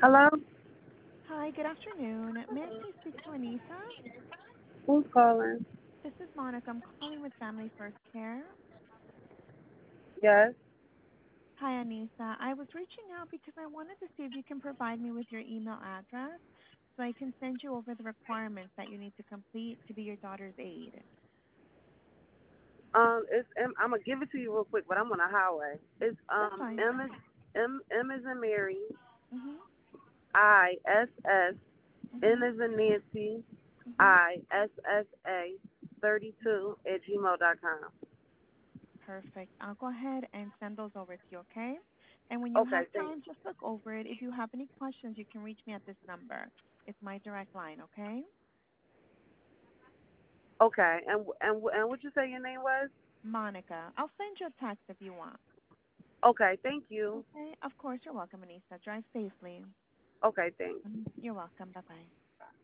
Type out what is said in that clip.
Hello? Hi, good afternoon. May I please speak to Anissa? Who's calling? This is Monica. I'm calling with Family First Care. Yes. Hi, Anissa. I was reaching out because I wanted to see if you can provide me with your email address so I can send you over the requirements that you need to complete to be your daughter's aide. It's I'm gonna give it to you real quick, but I'm on a highway. It's That's fine. M is in Mary, Mhm. ISS, N Mhm. is in Nancy, Mhm. ISSA 32 at gmail.com. Perfect. I'll go ahead and send those over to you, okay? And when you Okay, have thanks. time, just look over it. If you have any questions, you can reach me at this number. It's my direct line, okay? Okay, and what you say your name was? Monica. I'll send you a text if you want. Okay, thank you. Okay. Of course, you're welcome, Anissa. Drive safely. Okay, thanks. You're welcome. Bye-bye.